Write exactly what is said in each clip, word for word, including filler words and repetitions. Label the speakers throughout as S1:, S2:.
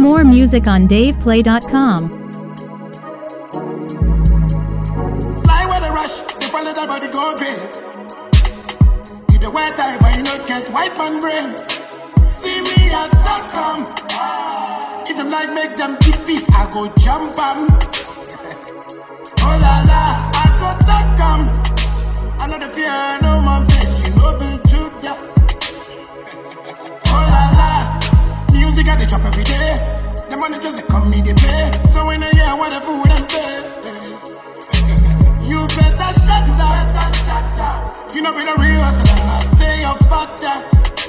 S1: More music on dave play dot com.
S2: Fly with a rush, they follow that body go grave. You the white eye, but you not get white man brain. See me at dot com. If them like make them keep beats, I go jump 'em. Oh la la, I go dot com. I know the fear, no man face, you know the truth, yes. Oh la la, music I they drop every day. The money just they come me they pay. So when I hear what the food them say, you better shut down. You know be the real hustler, I say you're fucked up.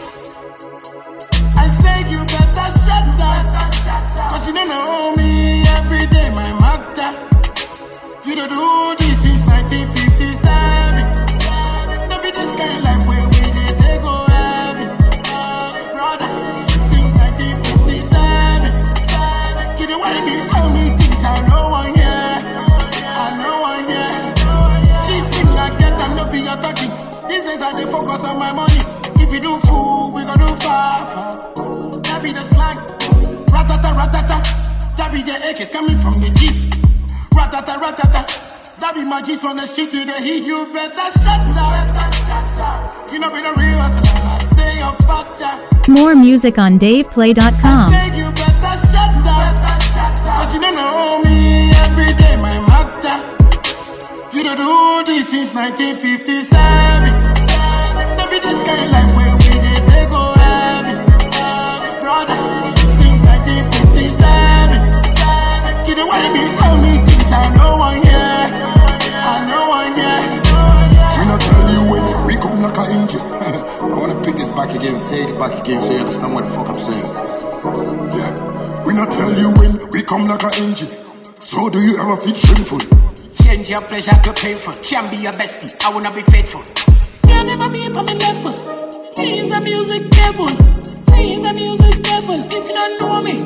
S2: I say you better shut down. Cause you don't know me every day, my mother. You don't do this since nineteen fifty-seven. Don't be this kind of life where we did they go heavy. Brother, since nineteen fifty-seven. You don't want me tell me things I know one yeah. I know one yeah. This thing I get I'm not be your talking. These days I dey focus on my money. If you do fool, we gon' do far far. That be the slang. Ratata ratata. That be the A Ks coming from the Jeep. Ratata ratata. That be my G's on the street to the heat. You better shut down. You know be the real hustler. I say you're fucked up.
S1: More music on dave play dot com.
S2: I say you better shut down. Cause you don't know me every day, my mother. You don't do this since nineteen fifty-seven. Don't be this kind of life where we did they go heavy. Brother, since nineteen fifty-seven. You don't want me tell me things I know one yeah. I know one yeah.
S3: We not tell you when we come like a engine. I wanna pick this back again, say it back again so you understand what the fuck I'm saying. Yeah. We not tell you when we come like a engine. So do you ever feel shameful?
S2: Change your pleasure to painful. Can be your bestie, I wanna be faithful. Can never be on the level. He's the music devil. He's the music devil. If you don't know me,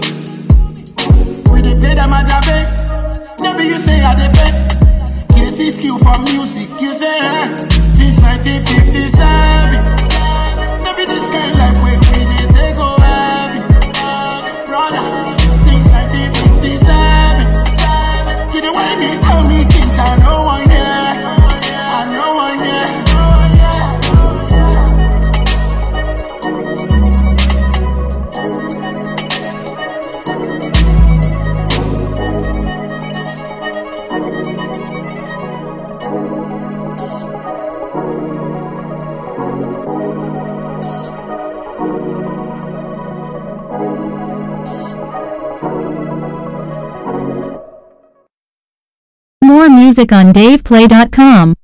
S2: we dey play the majabe. Never you say I dey fake. You see skill for music. You say eh? Since nineteen fifty-seven. Never this kind of life where we did they go heavy. Brother, since nineteen fifty-seven. You don't want me tell me things I know one yeah. I know one yeah.
S1: More music on dave play dot com.